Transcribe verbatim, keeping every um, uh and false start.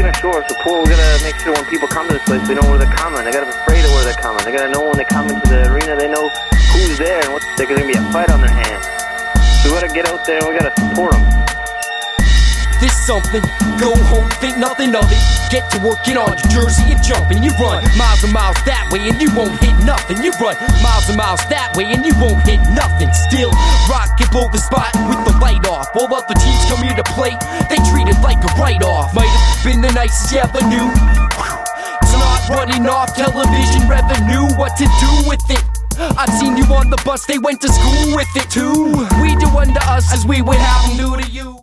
gonna show our support. We gotta make sure when people come to this place, they know where they're coming. They gotta be afraid of where they're coming. They gotta know when they come into the arena, they know who's there and what. There's gonna be a fight on their hands. So we gotta get out there and we gotta support them. This something, go home, think nothing of it. Get to work, get on your jersey and jump and you run miles and miles that way and you won't hit nothing. You run miles and miles that way and you won't hit nothing. Still rock and blow the spot with the light off. While other teams come here to play, they treat it like a write-off. Might have been the nicest you ever knew. It's not running off television revenue. What to do with it? I've seen you on the bus, they went to school with it too. We do unto us as we would have them do to you.